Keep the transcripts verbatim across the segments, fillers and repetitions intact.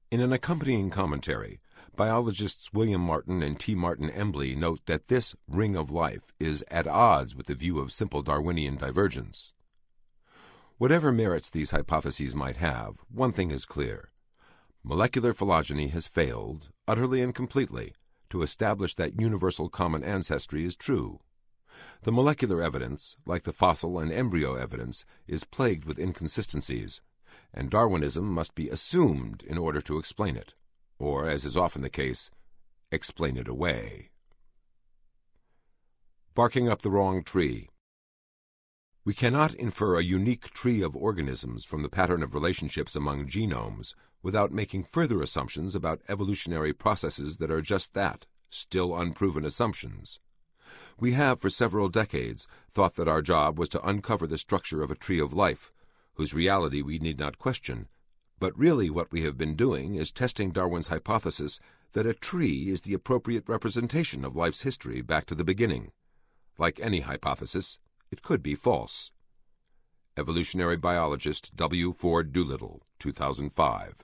In an accompanying commentary, biologists William Martin and T. Martin Embley note that this ring of life is at odds with the view of simple Darwinian divergence. Whatever merits these hypotheses might have, one thing is clear. Molecular phylogeny has failed, utterly and completely, to establish that universal common ancestry is true. The molecular evidence, like the fossil and embryo evidence, is plagued with inconsistencies, and Darwinism must be assumed in order to explain it, or, as is often the case, explain it away. Barking up the wrong tree. We cannot infer a unique tree of organisms from the pattern of relationships among genomes without making further assumptions about evolutionary processes that are just that, still unproven assumptions. We have for several decades thought that our job was to uncover the structure of a tree of life, whose reality we need not question, but really what we have been doing is testing Darwin's hypothesis that a tree is the appropriate representation of life's history back to the beginning. Like any hypothesis, it could be false. Evolutionary biologist W. Ford Doolittle, two thousand five.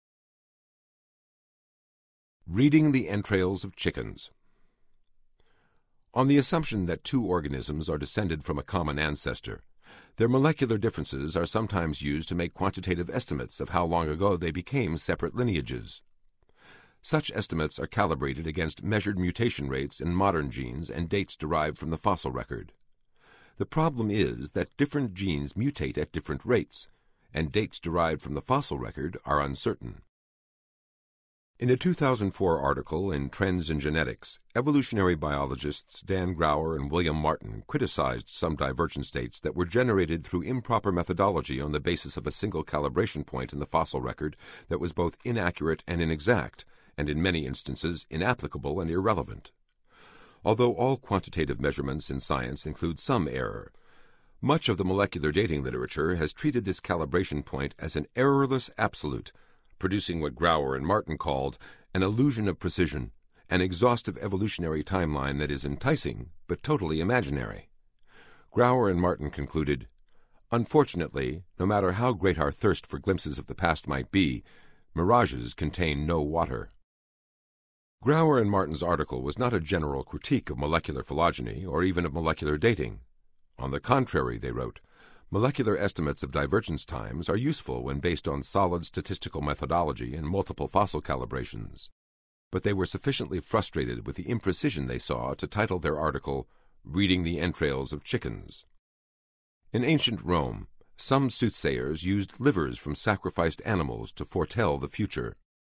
Reading the entrails of chickens. On the assumption that two organisms are descended from a common ancestor, their molecular differences are sometimes used to make quantitative estimates of how long ago they became separate lineages. Such estimates are calibrated against measured mutation rates in modern genes and dates derived from the fossil record. The problem is that different genes mutate at different rates, and dates derived from the fossil record are uncertain. In a two thousand four article in Trends in Genetics, evolutionary biologists Dan Grauer and William Martin criticized some divergent states that were generated through improper methodology on the basis of a single calibration point in the fossil record that was both inaccurate and inexact, and in many instances inapplicable and irrelevant. Although all quantitative measurements in science include some error, much of the molecular dating literature has treated this calibration point as an errorless absolute, producing what Grauer and Martin called an illusion of precision, an exhaustive evolutionary timeline that is enticing but totally imaginary. Grauer and Martin concluded, "Unfortunately, no matter how great our thirst for glimpses of the past might be, mirages contain no water." Grauer and Martin's article was not a general critique of molecular phylogeny or even of molecular dating. On the contrary, they wrote, molecular estimates of divergence times are useful when based on solid statistical methodology and multiple fossil calibrations. But they were sufficiently frustrated with the imprecision they saw to title their article, Reading the Entrails of Chickens. In ancient Rome, some soothsayers used livers from sacrificed animals to foretell the future.